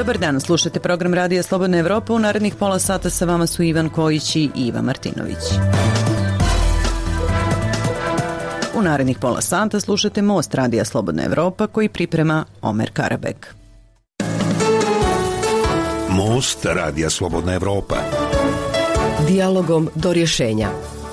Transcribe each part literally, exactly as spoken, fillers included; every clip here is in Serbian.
Dobar dan, slušate program Radija Slobodna Evropa. U narednih pola sata sa vama su Ivan Kojić i Iva Martinović. U narednih pola sata slušate Most Radija Slobodna Evropa koji priprema Omer Karabek. Most Radija Slobodna Evropa. Dijalogom do rješenja.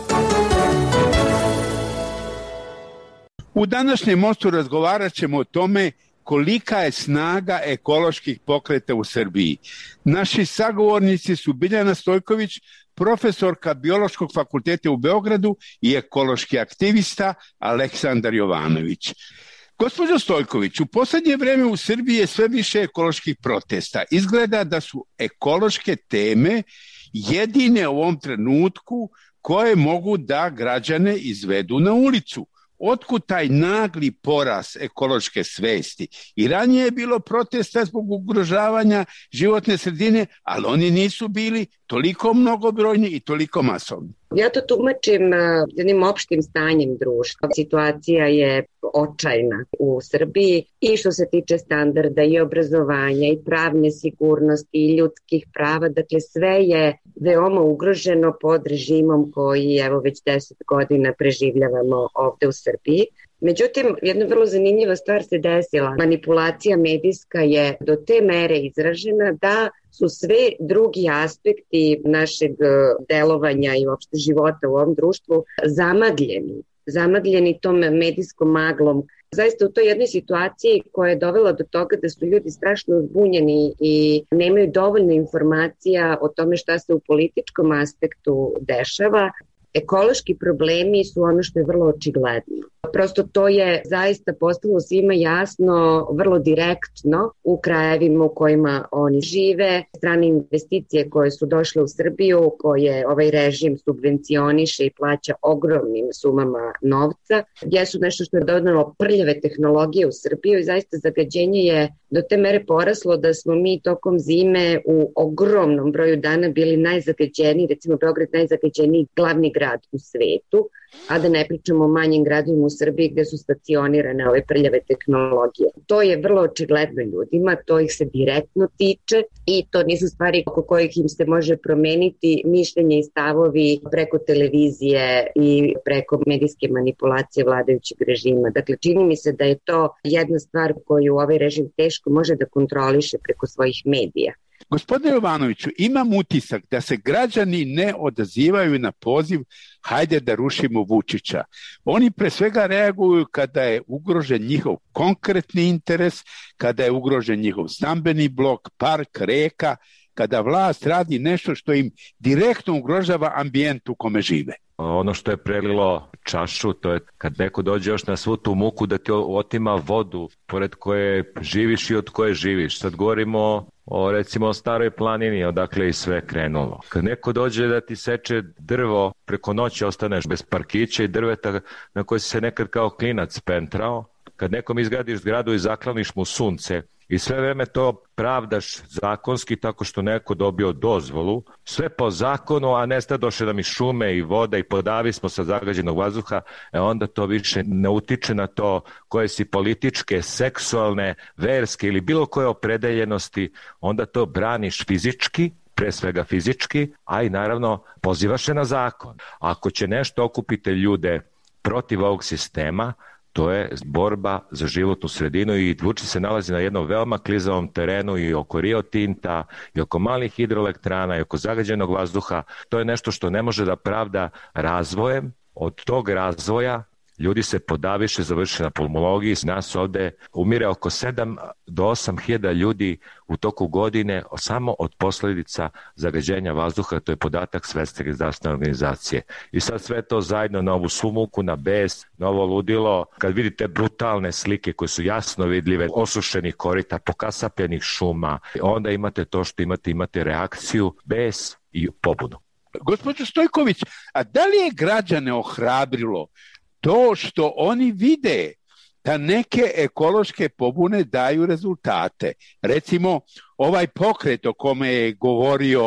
U današnjem Mostu razgovarat ćemo o tome kolika je snaga ekoloških pokreta u Srbiji. Naši sagovornici su Biljana Stojković, profesorka Biološkog fakulteta u Beogradu i ekološki aktivista Aleksandar Jovanović. Gospođo Stojković, u posljednje vreme u Srbiji je sve više ekoloških protesta. Izgleda da su ekološke teme jedine u ovom trenutku koje mogu da građane izvedu na ulicu. Otkud taj nagli porast ekološke svesti? I ranije je bilo protesta zbog ugrožavanja životne sredine, ali oni nisu bili toliko mnogobrojni i toliko masovni. Ja to tumačim jednim opštim stanjem društva. Situacija je očajna u Srbiji i što se tiče standarda i obrazovanja i pravne sigurnosti i ljudskih prava. Dakle, sve je veoma ugroženo pod režimom koji evo već deset godina preživljavamo ovde u Srbiji. Međutim, jedna vrlo zanimljiva stvar se desila. Manipulacija medijska je do te mere izražena da su sve drugi aspekti našeg delovanja i uopšte života u ovom društvu zamagljeni. Zamagljeni tom medijskom maglom. Zaista u toj jednoj situaciji koja je dovela do toga da su ljudi strašno uzbunjeni i nemaju dovoljno informacija o tome šta se u političkom aspektu dešava. Ekološki problemi su ono što je vrlo očigledno. Prosto to je zaista postalo svima jasno, vrlo direktno u krajevima u kojima oni žive. Strane investicije koje su došle u Srbiju, koje ovaj režim subvencioniše i plaća ogromnim sumama novca, jesu nešto što je donelo prljave tehnologije u Srbiju i zaista zagađenje je do te mere poraslo da smo mi tokom zime u ogromnom broju dana bili najzagađeniji, recimo Beograd najzagađeniji glavni grad u svetu, a da ne pričamo o manjim gradovima u Srbiji gde su stacionirane ove prljave tehnologije. To je vrlo očigledno ljudima, to ih se direktno tiče i to nisu stvari oko kojih im se može promeniti mišljenje i stavovi preko televizije i preko medijske manipulacije vladajućeg režima. Dakle, čini mi se da je to jedna stvar koju ovaj režim teško može da kontroliše preko svojih medija. Gospodine Jovanoviću, imam utisak da se građani ne odazivaju na poziv hajde da rušimo Vučića. Oni pre svega reaguju kada je ugrožen njihov konkretni interes, kada je ugrožen njihov stambeni blok, park, reka, kada vlast radi nešto što im direktno ugrožava ambijent u kome žive. Ono što je prelilo čašu, to je kad neko dođe još na svu tu muku da ti otima vodu pored koje živiš i od koje živiš. Sad govorimo o recimo o Staroj planini, odakle i sve krenulo. Kad neko dođe da ti seče drvo, preko noći ostaneš bez parkića i drveta na koje si se nekad kao klinac pentrao. Kad nekom izgradiš zgradu i zaklaniš mu sunce i sve vreme to pravdaš zakonski tako što neko dobio dozvolu, sve po zakonu, a nestadoše nam i šume i voda i podavi smo sa zagađenog vazduha, e onda to više ne utiče na to koje si političke, seksualne, verske ili bilo koje opredeljenosti, onda to braniš fizički, pre svega fizički, a i naravno pozivaš se na zakon. Ako će nešto okupiti ljude protiv ovog sistema, to je borba za životnu sredinu i Vučić se nalazi na jednom veoma klizavom terenu i oko Rio Tinta i oko malih hidroelektrana i oko zagađenog vazduha. To je nešto što ne može da pravda razvojem. Od tog razvoja ljudi se podaviše, završe na pulmologiji. Nas ovde umire oko sedam do osam hiljada ljudi u toku godine samo od posljedica zagađenja vazduha. To je podatak Svetske zdravstvene organizacije. I sad sve to zajedno na ovu sumuku, na bes, na ovo ludilo. Kad vidite brutalne slike koje su jasno vidljive, osušenih korita, pokasapljenih šuma, onda imate to što imate, imate reakciju, bes i pobunu. Gospođo Stojković, a da li je građane ohrabrilo to što oni vide da neke ekološke pobune daju rezultate? Recimo, ovaj pokret o kome je govorio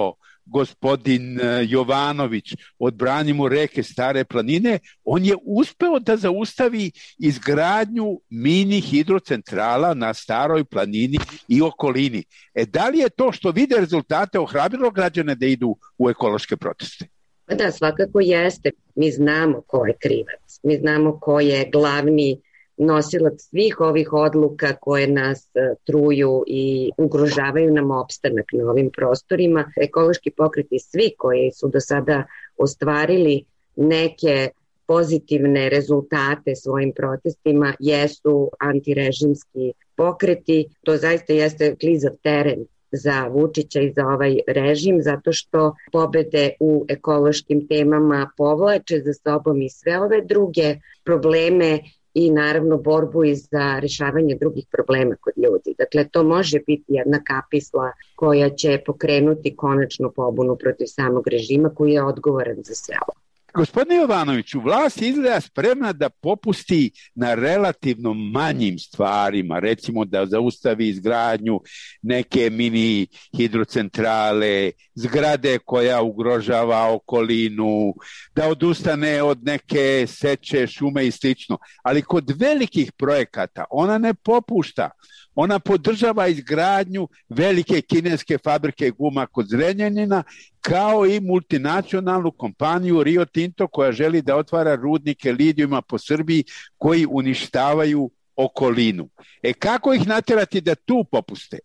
gospodin Jovanović, Odbranimo reke, stare planine, on je uspeo da zaustavi izgradnju mini hidrocentrala na staroj planini i okolini. E, da li je to što vide rezultate ohrabrilo građane da idu u ekološke proteste? Da, svakako jeste. Mi znamo ko je krivac. Mi znamo ko je glavni nosilac svih ovih odluka koje nas truju i ugrožavaju nam opstanak na ovim prostorima. Ekološki pokreti, svi koji su do sada ostvarili neke pozitivne rezultate svojim protestima, jesu antirežimski pokreti. To zaista jeste klizav teren za Vučića i za ovaj režim, zato što pobede u ekološkim temama povlače za sobom i sve ove druge probleme i naravno borbu i za rešavanje drugih problema kod ljudi. Dakle, to može biti jedna kapisla koja će pokrenuti konačnu pobunu protiv samog režima koji je odgovoran za sve ovo. Gospodine Jovanoviću, vlast izgleda spremna da popusti na relativno manjim stvarima, recimo da zaustavi izgradnju neke mini hidrocentrale, zgrade koja ugrožava okolinu, da odustane od neke seče, šume i slično. Ali kod velikih projekata ona ne popušta. Ona podržava izgradnju velike kineske fabrike guma kod Zrenjanina, kao i multinacionalnu kompaniju Rio Tinto koja želi da otvara rudnike lidijuma po Srbiji koji uništavaju okolinu. E kako ih natjerati da tu popuste?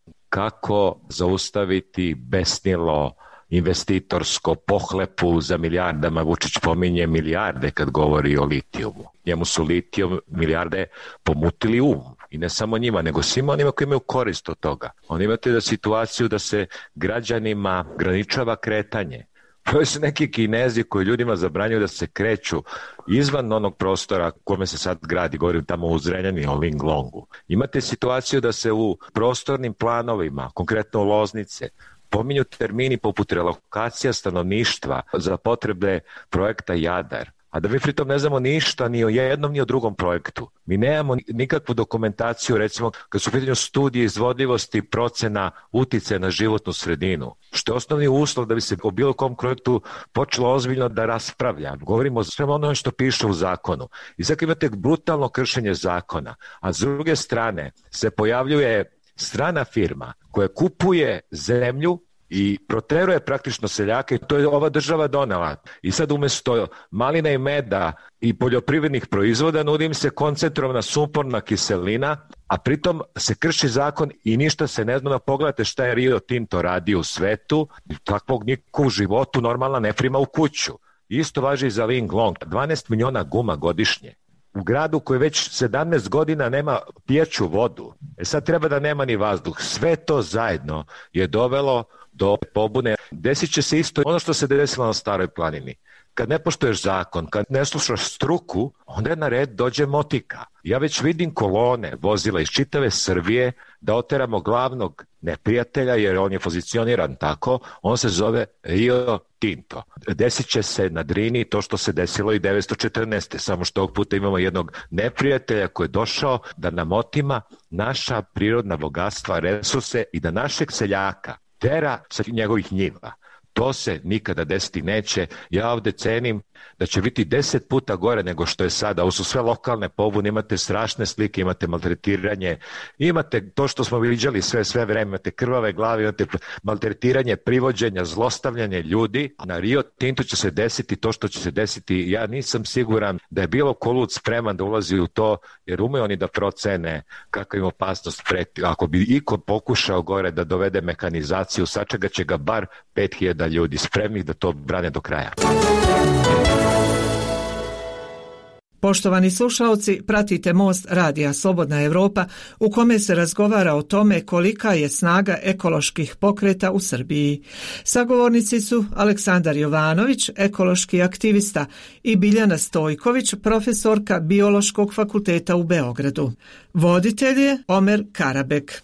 Kako zaustaviti besnilo investitorsko pohlepu za milijardama? Vučić pominje milijarde kad govori o litijumu. Njemu su litijum milijarde pomutili um. I ne samo njima, nego svima onima koji imaju korist od toga. Oni imate da situaciju da se građanima graničava kretanje. To su neki Kinezi koji ljudima zabranjuju da se kreću izvan onog prostora kome se sad gradi, govorim tamo u Zrenjaninu, o Linglongu. Imate situaciju da se u prostornim planovima, konkretno Loznice, pominju termini poput relokacija stanovništva za potrebe projekta Jadar. A da mi pritom ne znamo ništa ni o jednom ni o drugom projektu. Mi nemamo nikakvu dokumentaciju, recimo, kad su u pitanju studije izvodljivosti procena uticaja na životnu sredinu, što je osnovni uslov da bi se o bilo kom projektu počelo ozbiljno da raspravlja. Govorimo o svemu onome što piše u zakonu. I sad imate brutalno kršenje zakona, a s druge strane se pojavljuje strana firma koja kupuje zemlju i proteruje praktično seljake, to je ova država donela. I sad umjesto malina i meda i poljoprivrednih proizvoda nudi im se koncentrovana sumporna kiselina, a pritom se krši zakon i ništa se ne zna. Pogledajte šta je Rio Tinto radio u svetu, takvog niko u životu normalno ne prima u kuću. Isto važi i za Linglong, dvanaest miliona guma godišnje. U gradu koji već sedamnaest godina nema pijeću vodu. E sad treba da nema ni vazduh. Sve to zajedno je dovelo do pobune. Desit će se isto ono što se desilo na Staroj planini. Kad ne poštuješ zakon, kad ne slušaš struku, onda je na red dođe motika. Ja već vidim kolone vozila iz čitave Srbije da oteramo glavnog neprijatelja, jer on je pozicioniran tako, on se zove Rio Tinto. Desit će se na Drini to što se desilo i devetsto četrnaeste. Samo što ovog puta imamo jednog neprijatelja koji je došao da nam otima naša prirodna bogatstva, resurse i da našeg seljaka tera sa njegovih njiva. To se nikada desiti neće. Ja ovde cenim da će biti deset puta gore nego što je sada. Ovo su sve lokalne pobune, imate strašne slike, imate maltretiranje, imate to što smo viđali sve, sve vreme, imate krvave glave, imate maltretiranje, privođenja, zlostavljanje ljudi. Na Rio Tinto će se desiti to što će se desiti. Ja nisam siguran da je bilo ko lud spreman da ulazi u to, jer umeju oni da procene kakva im opasnost preti. Ako bi iko pokušao gore da dovede mehanizaciju, sačegat će ga bar pet hiljada ljudi spremnih da to brane do kraja. Poštovani slušalci, pratite Most radija Slobodna Evropa u kome se razgovara o tome kolika je snaga ekoloških pokreta u Srbiji. Sagovornici su Aleksandar Jovanović, ekološki aktivista, i Biljana Stojković, profesorka Biološkog fakulteta u Beogradu. Voditelj je Omer Karabek.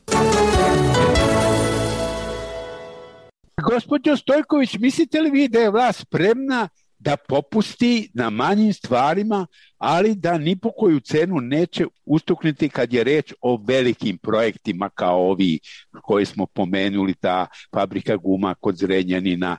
Gospođo Stojković, mislite li vi da je vlast spremna da popusti na manjim stvarima, ali da ni po koju cenu neće ustuknuti kad je reč o velikim projektima kao ovi koji smo pomenuli, ta fabrika guma kod Zrenjanina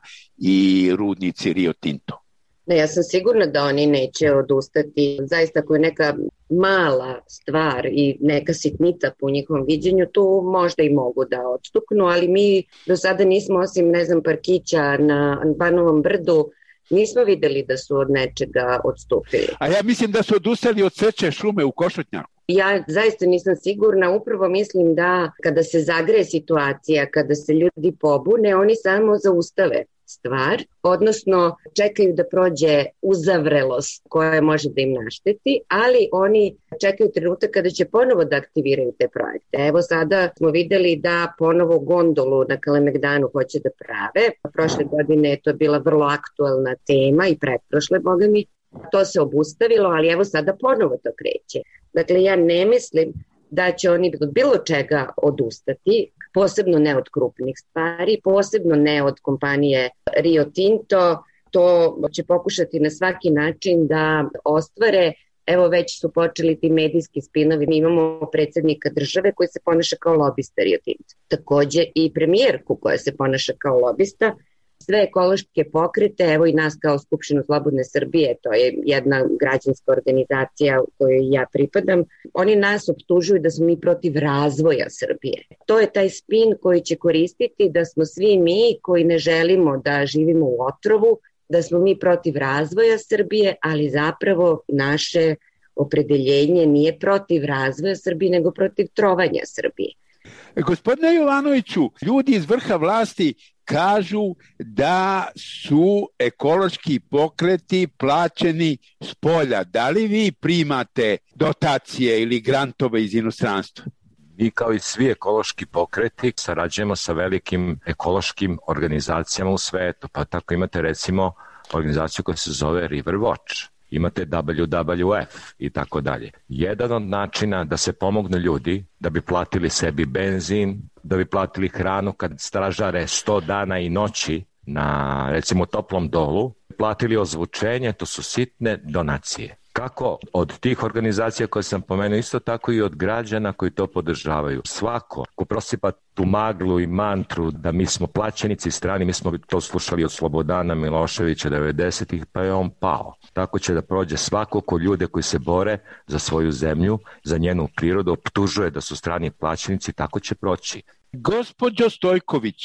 i rudnici Rio Tinto. Ne, ja sam sigurna da oni neće odustati. Zaista ako je neka mala stvar i neka sitnica po njihovom viđenju, tu možda i mogu da odstuknu, ali mi do sada nismo, osim ne znam parkića na Banovom brdu, nismo videli da su od nečega odstupili. A ja mislim da su odustali od seče šume u Košutnjaku. Ja zaista nisam sigurna, upravo mislim da kada se zagreje situacija, kada se ljudi pobune, oni samo zaustave stvar, odnosno čekaju da prođe uzavrelost koja može da im našteti, ali oni čekaju trenutak kada će ponovo da aktiviraju te projekte. Evo sada smo videli da ponovo gondolu na Kalemegdanu hoće da prave. Prošle godine je to bila vrlo aktuelna tema i pretprošle, boga mi, to se obustavilo, ali evo sada ponovo to kreće. Dakle, ja ne mislim da će oni od bilo čega odustati, posebno ne od krupnih stvari, posebno ne od kompanije Rio Tinto. To će pokušati na svaki način da ostvare. Evo već su počeli ti medijski spinovi. Mi imamo predsjednika države koji se ponaša kao lobista Rio Tinto. Takođe i premijerku koja se ponaša kao lobista. Sve ekološke pokrete, evo i nas kao Skupštinu Slobodne Srbije, to je jedna građanska organizacija u kojoj ja pripadam, oni nas optužuju da smo mi protiv razvoja Srbije. To je taj spin koji će koristiti da smo svi mi koji ne želimo da živimo u otrovu, da smo mi protiv razvoja Srbije, ali zapravo naše opredeljenje nije protiv razvoja Srbije, nego protiv trovanja Srbije. Gospodine Jovanoviću, ljudi iz vrha vlasti kažu da su ekološki pokreti plaćeni s polja. Da li vi primate dotacije ili grantove iz inostranstva? Mi kao i svi ekološki pokreti sarađujemo sa velikim ekološkim organizacijama u svetu. Pa tako imate recimo organizaciju koja se zove River Watch. Imate W W F i tako dalje. Jedan od načina da se pomognu ljudi, da bi platili sebi benzin, da bi platili hranu kad stražare sto dana i noći na recimo toplom dolu, platili ozvučenje, to su sitne donacije. Kako od tih organizacija koje sam pomenuo, isto tako i od građana koji to podržavaju. Svako ko prosipa tu maglu i mantru da mi smo plaćenici strani, mi smo to slušali od Slobodana Miloševića devedesetih, pa je on pao. Tako će da prođe svako ko ljude koji se bore za svoju zemlju, za njenu prirodu, optužuje da su strani plaćenici, tako će proći. Gospođo Stojković,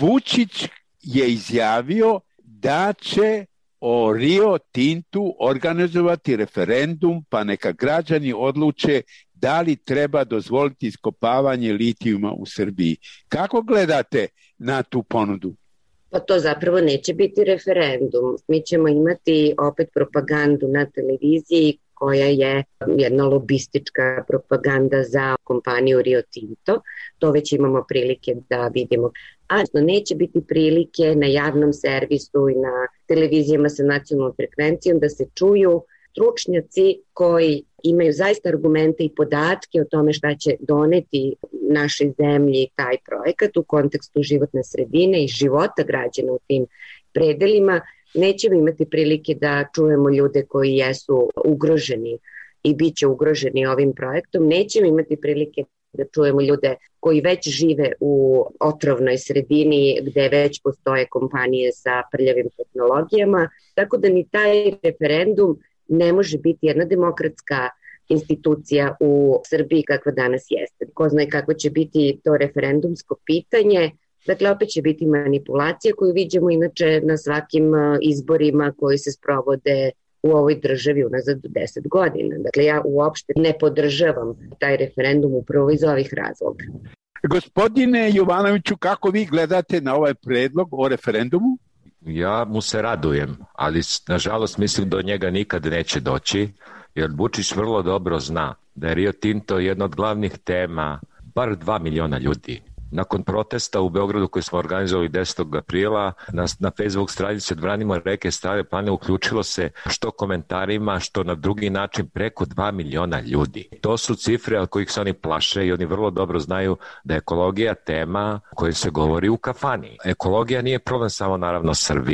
Vučić je izjavio da će o Rio Tintu organizovati referendum, pa neka građani odluče da li treba dozvoliti iskopavanje litijuma u Srbiji. Kako gledate na tu ponudu? Pa to zapravo neće biti referendum. Mi ćemo imati opet propagandu na televiziji koja je jedna lobistička propaganda za kompaniju Rio Tinto. To već imamo prilike da vidimo. A neće biti prilike na javnom servisu i na televizijama sa nacionalnom frekvencijom da se čuju stručnjaci koji imaju zaista argumente i podatke o tome šta će doneti našoj zemlji taj projekat u kontekstu životne sredine i života građana u tim predelima. Nećemo imati prilike da čujemo ljude koji jesu ugroženi i bit će ugroženi ovim projektom. Nećemo imati prilike da čujemo ljude koji već žive u otrovnoj sredini gde već postoje kompanije sa prljavim tehnologijama. Tako da ni taj referendum ne može biti jedna demokratska institucija u Srbiji kakva danas jeste. Ko zna kako će biti to referendumsko pitanje. Dakle, opet će biti manipulacija koju vidimo inače na svakim izborima koji se sprovode u ovoj državi unazad deset godina. Dakle, ja uopšte ne podržavam taj referendum upravo iz ovih razloga. Gospodine Jovanoviću, kako vi gledate na ovaj predlog o referendumu? Ja mu se radujem, ali nažalost mislim do njega nikad neće doći, jer Vučić vrlo dobro zna da je Rio Tinto jedna od glavnih tema bar dva miliona ljudi. Nakon protesta u Beogradu koji smo organizovali desetog aprila na, na Facebook stranici Odbranimo reke Stare planine uključilo se što komentarima, što na drugi način preko dva miliona ljudi. To su cifre od kojih se oni plaše i oni vrlo dobro znaju da je ekologija tema o kojoj se govori u kafani. Ekologija nije problem samo naravno Srbije.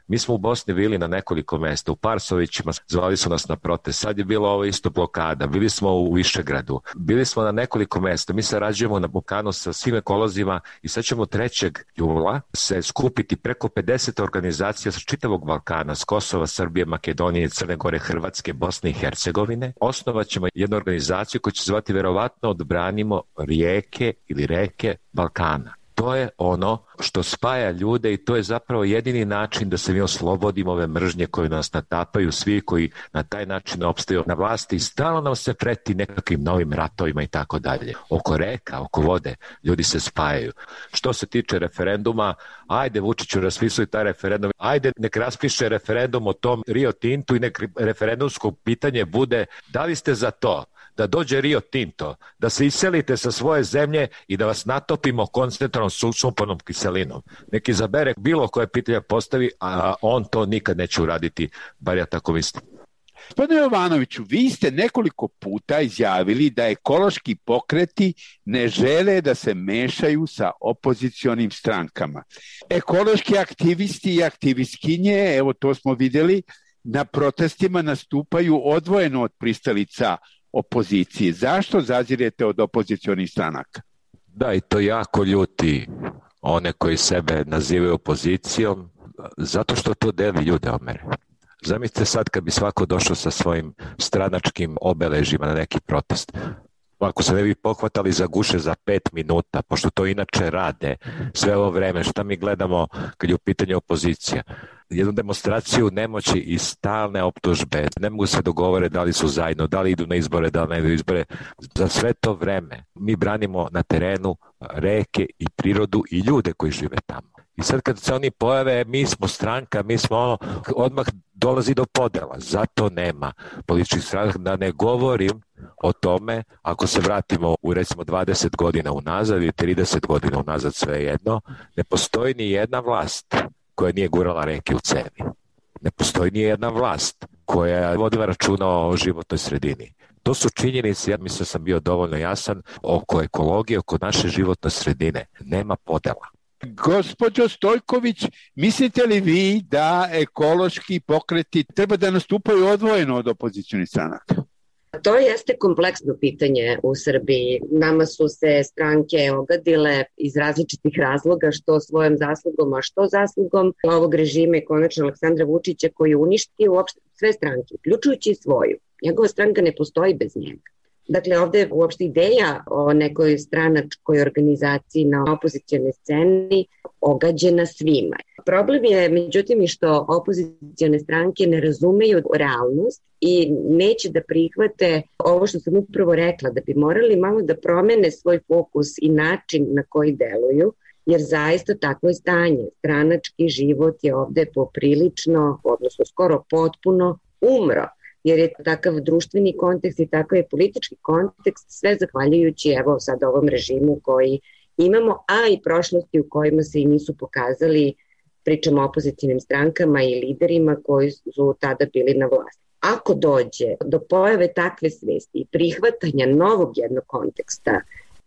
Mi smo u Bosni bili na nekoliko mesta, u Parsovićima zvali su nas na protest, sad je bilo ovo isto blokada, bili smo u Višegradu, bili smo na nekoliko mesta, mi sarađujemo na Balkanu sa svim ekolozima i sad ćemo trećeg jula se skupiti preko pedeset organizacija sa čitavog Balkana, s Kosova, Srbije, Makedonije, Crne Gore, Hrvatske, Bosne i Hercegovine. Osnovat ćemo jednu organizaciju koja će zvati verovatno Odbranimo rijeke ili reke Balkana. To je ono što spaja ljude i to je zapravo jedini način da se mi oslobodimo ove mržnje koje nas natapaju, svi koji na taj način opstaju na vlasti i stalno nam se preti nekakvim novim ratovima i tako dalje. Oko reka, oko vode, ljudi se spajaju. Što se tiče referenduma, ajde Vučiću raspisuj taj referendum, ajde nek raspiše referendum o tom Rio Tintu i nek referendumsko pitanje bude da li ste za to da dođe Rio Tinto, da se iselite sa svoje zemlje i da vas natopimo koncentrovanom sumpornom kiselinom. Neki izabere bilo koje pitanje postavi, a on to nikad neće uraditi, bar ja tako mislim. Gospodine Jovanoviću, vi ste nekoliko puta izjavili da ekološki pokreti ne žele da se mešaju sa opozicionim strankama. Ekološki aktivisti i aktivistkinje, evo to smo vidjeli, na protestima nastupaju odvojeno od pristalica opozicije. Zašto zazirete od opozicionih stranaka? Da, i to jako ljuti one koji sebe nazivaju opozicijom, zato što to deli ljude, Omere. Zamislite sad kad bi svako došao sa svojim stranačkim obeležima na neki protest. Ako se ne bi pohvatali za guše za pet minuta, pošto to inače rade sve ovo vreme, šta mi gledamo kad je u pitanju opozicija? Jednu demonstraciju nemoći i stalne optužbe, ne mogu se dogovore da li su zajedno, da li idu na izbore, da li ne idu na izbore. Za sve to vreme mi branimo na terenu reke i prirodu i ljude koji žive tamo. I sad kad se oni pojave, mi smo stranka, mi smo ono, odmah dolazi do podela. Zato nema političkih stranaka, da ne govorim o tome, ako se vratimo u recimo dvadeset godina unazad ili trideset godina unazad, svejedno, ne postoji ni jedna vlast koja nije gurala reke u cevi. Ne postoji ni jedna vlast koja je vodila računa o životnoj sredini. To su činjenice, ja mislim da sam bio dovoljno jasan, oko ekologije, oko naše životne sredine. Nema podela. Gospođo Stojković, mislite li vi da ekološki pokreti treba da nastupaju odvojeno od opozicionih stranaka? To jeste kompleksno pitanje u Srbiji. Nama su se stranke ogadile iz različitih razloga, što svojom zaslugom, a što zaslugom ovog režima i konačno Aleksandra Vučića koji je uništio uopšte sve stranke, uključujući i svoju. Njegova stranka ne postoji bez njega. Dakle, ovdje je uopšte ideja o nekoj stranačkoj organizaciji na opozicijonoj sceni ogađena svima. Problem je, međutim, i što opozicijone stranke ne razumeju realnost i neće da prihvate ovo što sam upravo rekla, da bi morali malo da promene svoj fokus i način na koji deluju, jer zaista takvo je stanje. Stranački život je ovdje poprilično, odnosno skoro potpuno umro, jer je takav društveni kontekst i takav je politički kontekst, sve zahvaljujući evo sad ovom režimu koji imamo, a i prošlosti u kojima se i nisu pokazali, pričamo o opozicijnim strankama i liderima koji su tada bili na vlasti. Ako dođe do pojave takve svesti i prihvatanja novog jednog konteksta,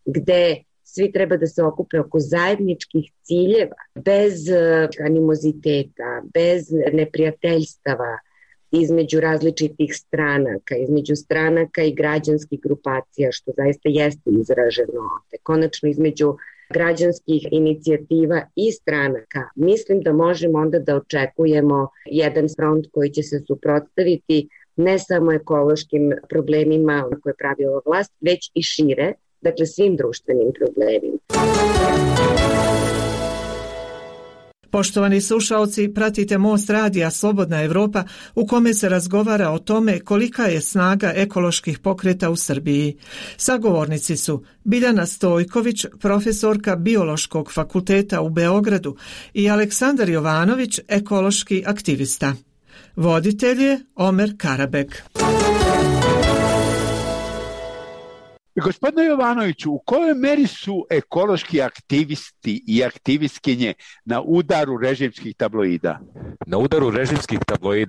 gde svi treba da se okupe oko zajedničkih ciljeva, bez animoziteta, bez neprijateljstava, između različitih stranaka, između stranaka i građanskih grupacija, što zaista jeste izraženo ovde. Konačno između građanskih inicijativa i stranaka, mislim da možemo onda da očekujemo jedan front koji će se suprotstaviti ne samo ekološkim problemima koje pravi ova vlast, već i šire, dakle svim društvenim problemima. Poštovani slušaoci, pratite Most radija Slobodna Evropa u kome se razgovara o tome kolika je snaga ekoloških pokreta u Srbiji. Sagovornici su Biljana Stojković, profesorka Biološkog fakulteta u Beogradu i Aleksandar Jovanović, ekološki aktivista. Voditelj je Omer Karabek. Gospodine Jovanoviću, u kojoj meri su ekološki aktivisti i aktivistkinje na udaru režimskih tabloida? Na udaru režimskih tabloida? Pa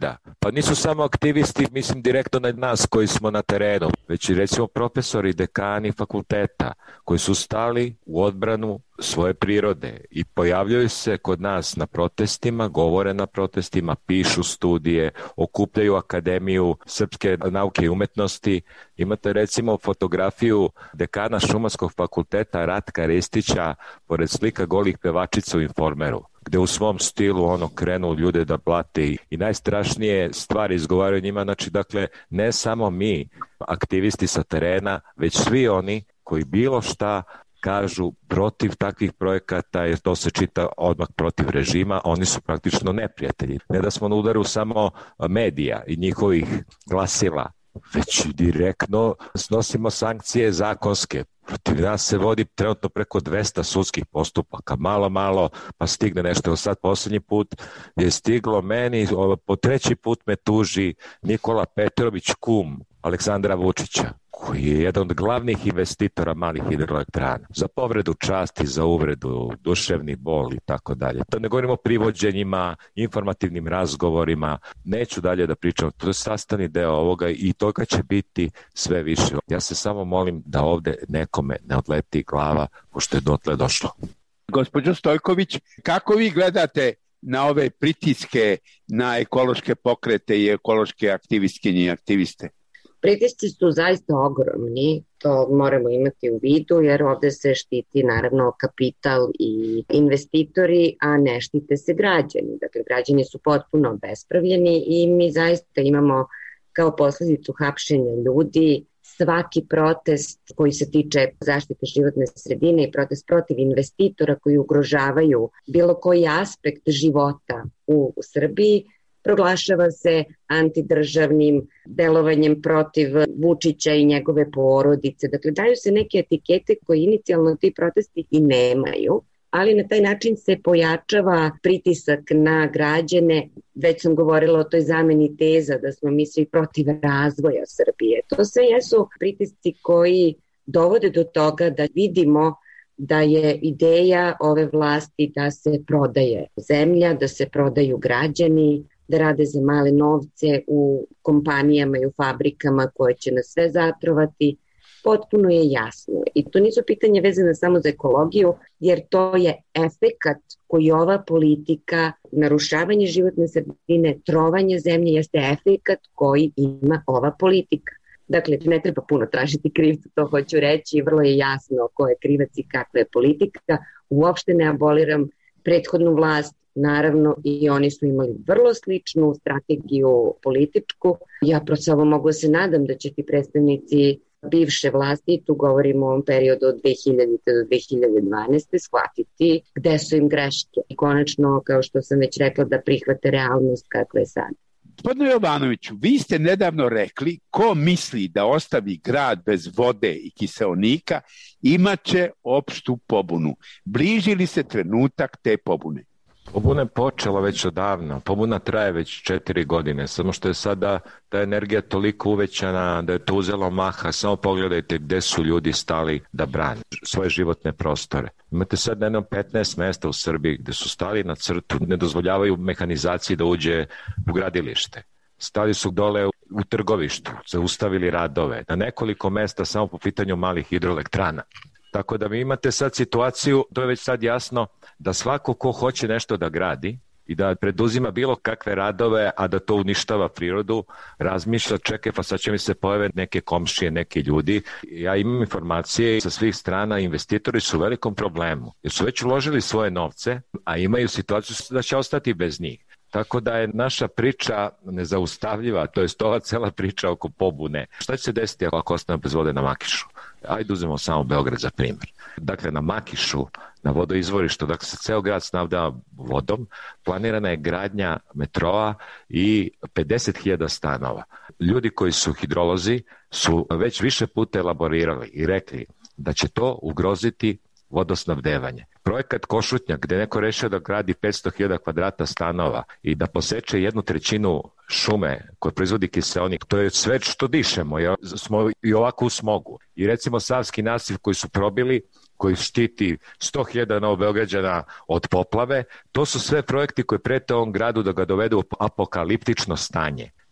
Pa nisu samo aktivisti, mislim, direktno na nas koji smo na terenu, već i recimo profesori, dekani fakulteta koji su stali u odbranu svoje prirode i pojavljaju se kod nas na protestima, govore na protestima, pišu studije, okupljaju Akademiju srpske nauke i umetnosti. Imate recimo fotografiju dekana Šumarskog fakulteta Ratka Ristića pored slika golih pevačica u Informeru, gde u svom stilu ono krenu ljude da blate i najstrašnije stvari izgovaraju njima. Znači, dakle, ne samo mi, aktivisti sa terena, već svi oni koji bilo šta kažu protiv takvih projekata, jer to se čita odmah protiv režima, oni su praktično neprijatelji. Ne da smo na udaru samo medija i njihovih glasila, već direktno snosimo sankcije zakonske. Protiv nas se vodi trenutno preko dvesta sudskih postupaka, malo, malo, pa stigne nešto. Sad posljednji put je stiglo meni, po treći put me tuži Nikola Petrović, kum Aleksandra Vučića, koji je jedan od glavnih investitora malih hidroelektrana, za povredu časti, za uvredu, duševni bol i tako dalje. To ne govorimo o privođenjima, informativnim razgovorima, neću dalje da pričam, to je sastavni deo ovoga i toga će biti sve više. Ja se samo molim da ovde nekome ne odleti glava, pošto je dotle došlo. Gospođo Stojković, kako vi gledate na ove pritiske na ekološke pokrete i ekološke aktivistkinje i aktiviste? Pritisci su zaista ogromni, to moramo imati u vidu, jer ovde se štiti naravno kapital i investitori, a ne štite se građani. Dakle, građani su potpuno obespravljeni i mi zaista imamo kao posledicu hapšenja ljudi svaki protest koji se tiče zaštite životne sredine i protest protiv investitora koji ugrožavaju bilo koji aspekt života u Srbiji, proglašava se antidržavnim delovanjem protiv Vučića i njegove porodice. Dakle, daju se neke etikete koje inicijalno ti protesti i nemaju, ali na taj način se pojačava pritisak na građane. Već sam govorila o toj zameni teza da smo mi svi protiv razvoja Srbije. To sve jesu pritisci koji dovode do toga da vidimo da je ideja ove vlasti da se prodaje zemlja, da se prodaju građani, da rade za male novce u kompanijama i u fabrikama koje će nas sve zatrovati, potpuno je jasno. I to nisu pitanje vezane samo za ekologiju, jer to je efekat koji ova politika, narušavanje životne sredine, trovanje zemlje, jeste efekat koji ima ova politika. Dakle, ne treba puno tražiti krivca, to hoću reći, vrlo je jasno ko je krivac i kakva je politika. Uopšte ne aboliram prethodnu vlast, naravno i oni su imali vrlo sličnu strategiju političku. Ja prosto mogu se nadam da će ti predstavnici bivše vlasti, tu govorimo o ovom periodu od dve hiljadite do dve hiljade dvanaeste, shvatiti gde su im greške i konačno, kao što sam već rekla, da prihvate realnost kakva je sad. Gospodine Jovanoviću, vi ste nedavno rekli ko misli da ostavi grad bez vode i kiseonika imaće opštu pobunu. Bliži li se trenutak te pobune? Pobuna je počela već odavno, pobuna traje već četiri godine, samo što je sada ta energija toliko uvećana da je to uzelo maha. Samo pogledajte gde su ljudi stali da brane svoje životne prostore. Imate sad jedno petnaest mesta u Srbiji gde su stali na crtu, ne dozvoljavaju mehanizaciji da uđe u gradilište. Stali su dole u trgovištu, zaustavili radove, na nekoliko mesta samo po pitanju malih hidroelektrana. Tako da vi imate sad situaciju, to je već sad jasno, da svako ko hoće nešto da gradi i da preduzima bilo kakve radove, a da to uništava prirodu, razmišlja, čekaj, pa sad će mi se pojave neke komšije, neki ljudi. Ja imam informacije sa svih strana, investitori su u velikom problemu, jer su već uložili svoje novce, a imaju situaciju da će ostati bez njih. Tako da je naša priča nezaustavljiva, to je ova cela priča oko pobune. Šta će se desiti ako ostane bez vode na Makišu? Ajde uzmemo samo Beograd za primjer. Dakle, na Makišu, na vodoizvorištu, dakle se ceo grad snabdeva vodom, planirana je gradnja metroa i pedeset hiljada stanova. Ljudi koji su hidrolozi su već više puta elaborirali i rekli da će to ugroziti vodosnabdevanje. Projekat Košutnjak, gde neko rešio da gradi petsto hiljada kvadrata stanova i da poseče jednu trećinu šume koja proizvodi kiseonik, to je sve što dišemo, jer smo i ovako u smogu. I recimo Savski nasiv koji su probili, koji štiti sto hiljada Novobeograđana od poplave, to su sve projekti koji prete ovom gradu da ga dovedu u apokaliptično stanje.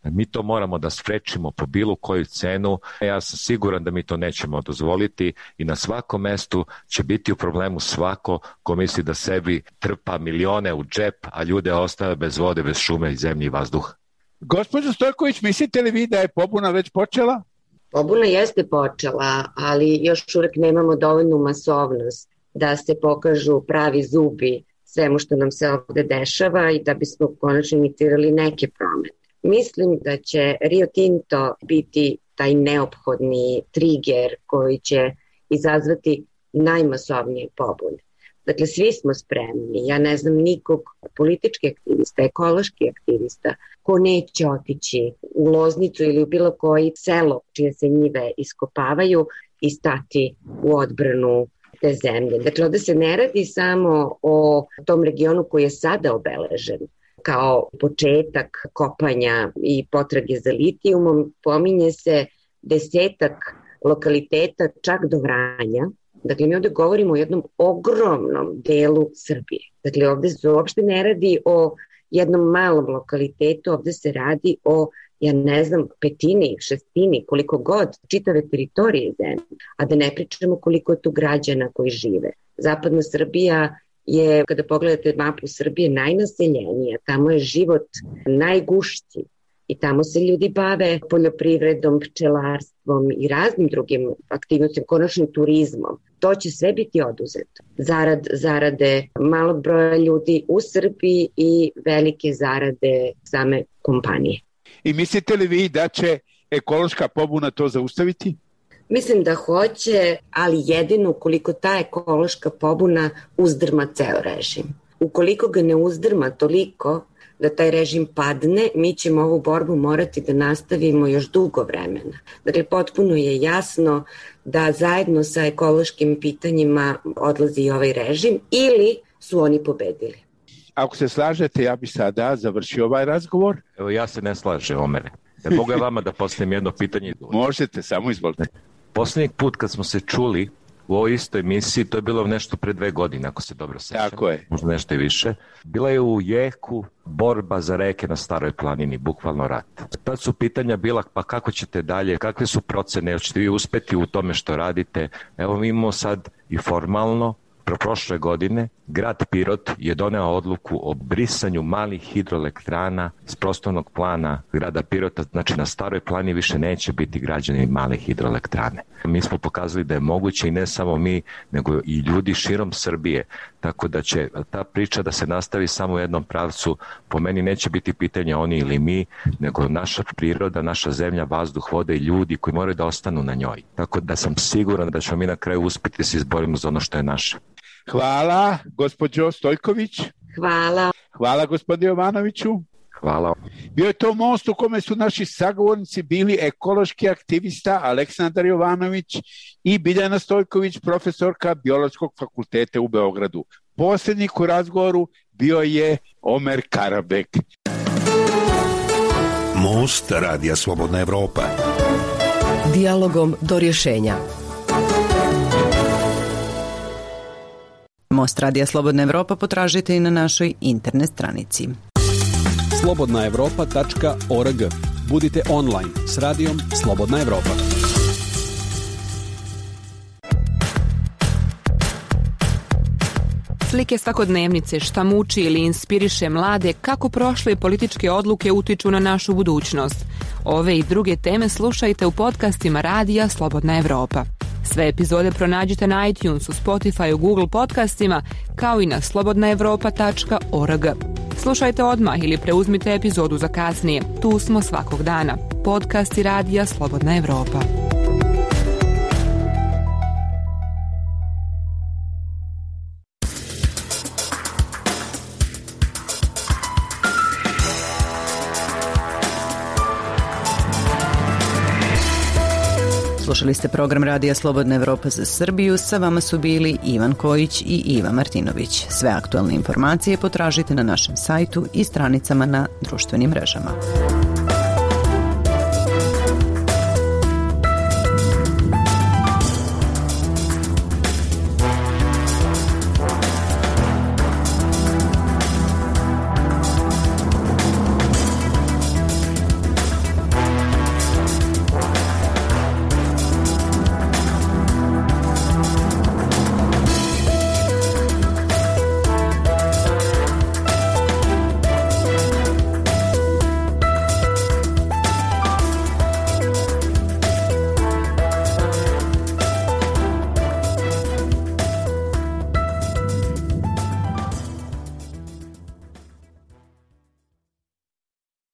Mi to moramo da sprečimo po bilo koju cenu. Ja sam siguran da mi to nećemo dozvoliti i na svakom mestu će biti u problemu svako ko misli da sebi trpa milione u džep, a ljude ostave bez vode, bez šume i zemlje i vazduha. Gospođo Stojković, mislite li vi da je pobuna već počela? Pobuna jeste počela, ali još uvek nemamo dovoljnu masovnost da se pokažu pravi zubi svemu što nam se ovde dešava i da bismo konačno inicirali neke promene. Mislim da će Rio Tinto biti taj neophodni triger koji će izazvati najmasovnije pobune. Dakle, svi smo spremni. Ja ne znam nikog političkih aktivista, ekoloških aktivista ko neće otići u Loznicu ili u bilo koji selo čije se njive iskopavaju i stati u odbranu te zemlje. Dakle, ovde se ne radi samo o tom regionu koji je sada obeležen kao početak kopanja i potrage za litijumom. Pominje se desetak lokaliteta čak do Vranja. Dakle, mi ovde govorimo o jednom ogromnom delu Srbije. Dakle, ovde se uopšte ne radi o jednom malom lokalitetu, ovde se radi o, ja ne znam, petini, šestini, koliko god, čitave teritorije zemlje, a da ne pričamo koliko je tu građana koji žive. Zapadna Srbija je, kada pogledate mapu Srbije, najnaseljenija, tamo je život najgušći i tamo se ljudi bave poljoprivredom, pčelarstvom i raznim drugim aktivnostima, konačno turizmom. To će sve biti oduzeto. Zarad, zarade malog broja ljudi u Srbiji i velike zarade same kompanije. I mislite li vi da će ekološka pobuna to zaustaviti? Mislim da hoće, ali jedino ukoliko ta ekološka pobuna uzdrma ceo režim. Ukoliko ga ne uzdrma toliko da taj režim padne, mi ćemo ovu borbu morati da nastavimo još dugo vremena. Dakle, potpuno je jasno da zajedno sa ekološkim pitanjima odlazi i ovaj režim ili su oni pobedili. Ako se slažete, ja bi sada završio ovaj razgovor. Evo, ja se ne slažem, Omere. Da mogu ja vama da postavim jedno pitanje? Možete, samo izvolite. Poslednji put kad smo se čuli u ovoj istoj emisiji, to je bilo nešto pre dve godine, ako se dobro sećam. Tako je. Možda nešto i više. Bila je u jeku borba za reke na Staroj planini, bukvalno rat. Tad su pitanja bila, pa kako ćete dalje, kakve su procene, hoćete vi uspeti u tome što radite. Evo mi imamo sad i formalno, prošle godine, grad Pirot je doneo odluku o brisanju malih hidroelektrana s prostornog plana grada Pirota, znači na Staroj planini više neće biti građani male hidroelektrane. Mi smo pokazali da je moguće i ne samo mi, nego i ljudi širom Srbije, tako da će ta priča da se nastavi samo u jednom pravcu, po meni neće biti pitanje oni ili mi, nego naša priroda, naša zemlja, vazduh, voda i ljudi koji moraju da ostanu na njoj. Tako da sam siguran da ćemo mi na kraju uspjeti da se izborimo za ono što je naše. Hvala, gospođo Stojković. Hvala. Hvala, gospodine Jovanoviću. Hvala. Bio je to most u kome su naši sagovornici bili ekološki aktivista Aleksandar Jovanović i Biljana Stojković, profesorka Biološkog fakulteta u Beogradu. Poslednik u razgovoru bio je Omer Karabek. Most Radija Slobodna Evropa. Dijalogom do rješenja. Most Radija Slobodna Evropa potražite i na našoj internet stranici. slobodna evropa tačka org. Budite online s radijom Slobodna Evropa. Slike svakodnevnice, šta muči ili inspiriše mlade, kako prošle političke odluke utiču na našu budućnost. Ove i druge teme slušajte u podcastima Radija Slobodna Evropa. Sve epizode pronađite na iTunesu, Spotifyu, Google podcastima, kao i na slobodna evropa tačka org. Slušajte odmah ili preuzmite epizodu za kasnije. Tu smo svakog dana. Podcasti Radija Slobodna Evropa. Slušali ste program Radija Slobodna Evropa za Srbiju, sa vama su bili Ivan Kojić i Iva Martinović. Sve aktualne informacije potražite na našem sajtu i stranicama na društvenim mrežama.